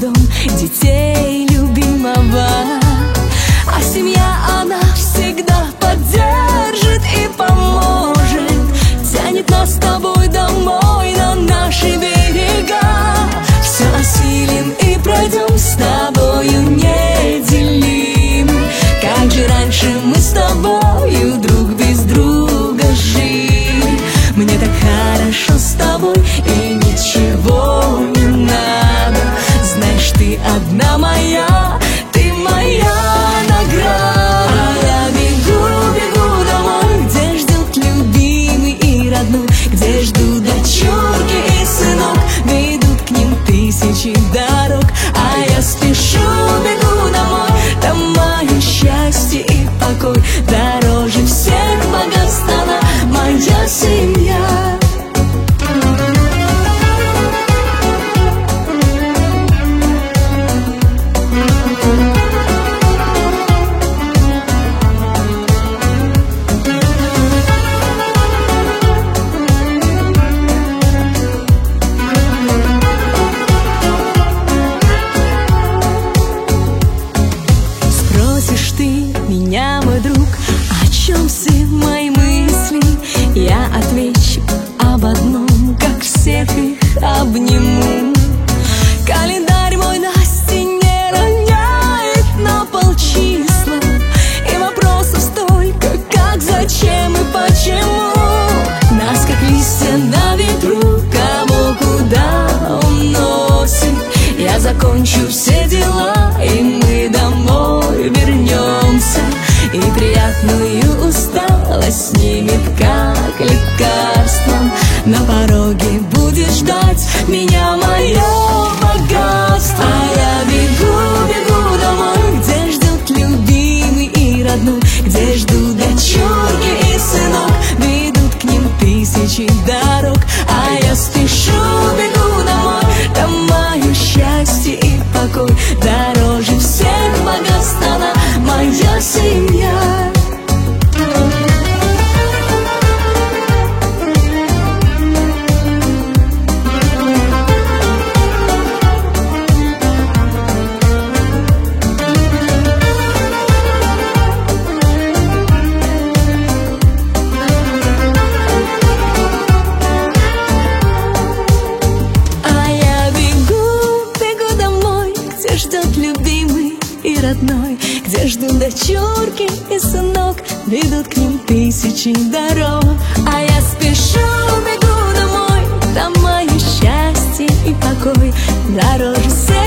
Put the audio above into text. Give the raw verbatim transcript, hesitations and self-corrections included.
дом детей любимого. А семья, она всегда поддержит и поможет, тянет нас с тобой домой на наши берега. Все осилим и пройдем с тобою неделимы. Как же раньше мы с тобою друг без друга жили. Мне так хорошо с тобой и ничего не надо. Знаешь, ты одна моя, ты моя награда. А я бегу, бегу домой, где ждут любимый и родной, где ждут дочурки и сынок, ведут к ним тысячи дорог. А я спешу, бегу домой, там мое счастье и покой. Дороже всех богатств она моя семья. Спросишь ты меня, мой друг, о чем все мои мысли? Я отвечу об одном, как всех их обниму. Календарь мой на стене роняет на полчисла, и вопросов столько, как, зачем и почему. Нас, как листья на ветру, кого куда уносит. Я закончу все дела, и мы домой вернемся, и приятную усталость снимет, как лекарство. На пороге будет ждать меня мое богатство. А я бегу, бегу домой, где ждут любимый и родной, где ждут дочурки и сынок, ведут к ним тысячи дорог. А я спешу, бегу домой, там мое счастье и покой. Дороже всех богатств она моя семья. Ждет любимый и родной, где ждут дочурки и сынок, ведут к ним тысячи дорог. А я спешу, бегу домой, там мое счастье и покой. Дороже всех